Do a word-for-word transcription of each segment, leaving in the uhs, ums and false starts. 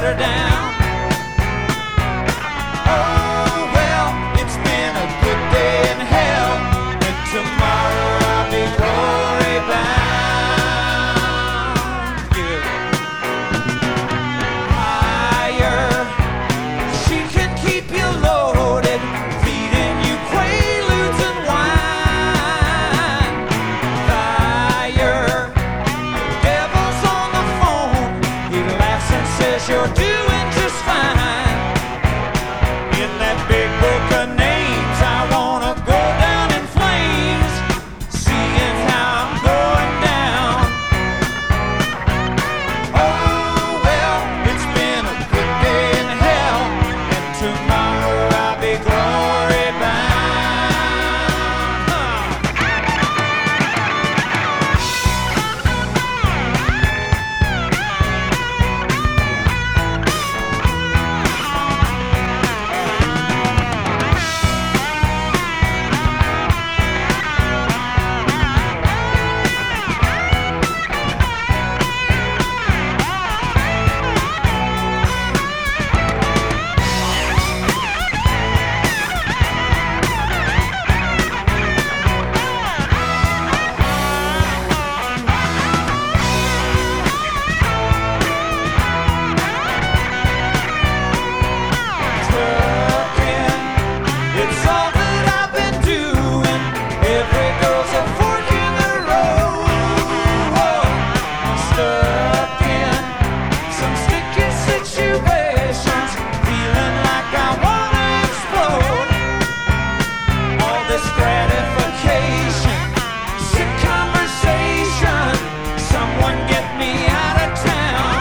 her down. Oh, well, it's been a good day in hell, and tomorrow I'll be glory bound. Yeah. Higher, she can keep you loaded, feeding you quaaludes and wine. Fire, devil's on the phone, he laughs and says you're doing just fine. In that big book of names, I wanna go down in flames, seeing how I'm going down. Oh, well, it's been a good day in hell, and tomorrow I'll be glory bound. Huh. Trucking, it's all that I've been doing. Every girl's a fork in the road. Stuck in some sticky situations, feeling like I wanna explode. All this gratification, sick conversation, someone get me out of town.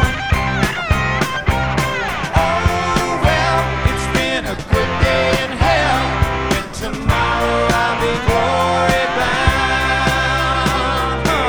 Oh, well, it's been a good day in hell, and tomorrow I'll be glory bound. Huh.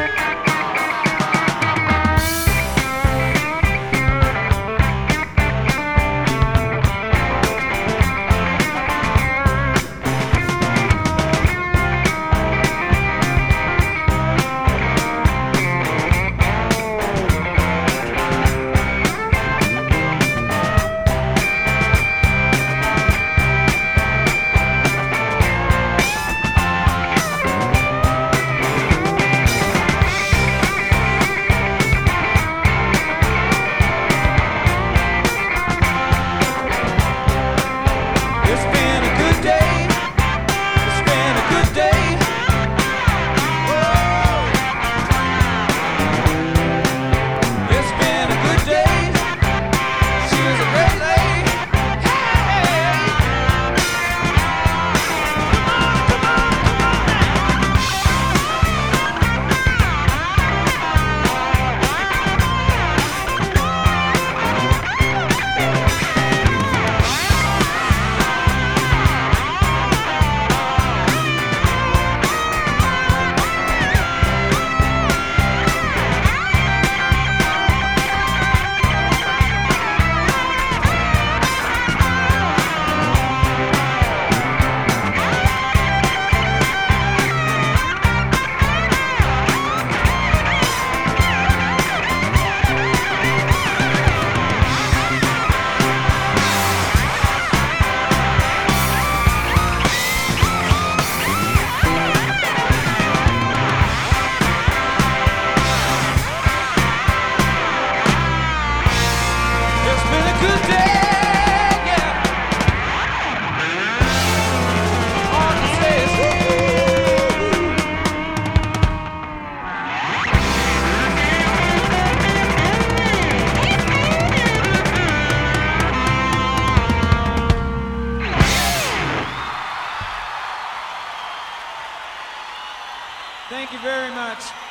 It's been a good day. It's been a good day. Whoa. It's been a good day. She was a great lady. Hey. Come on, come on, come on It's been a good day, yeah. All I can say is woo. Thank you very much.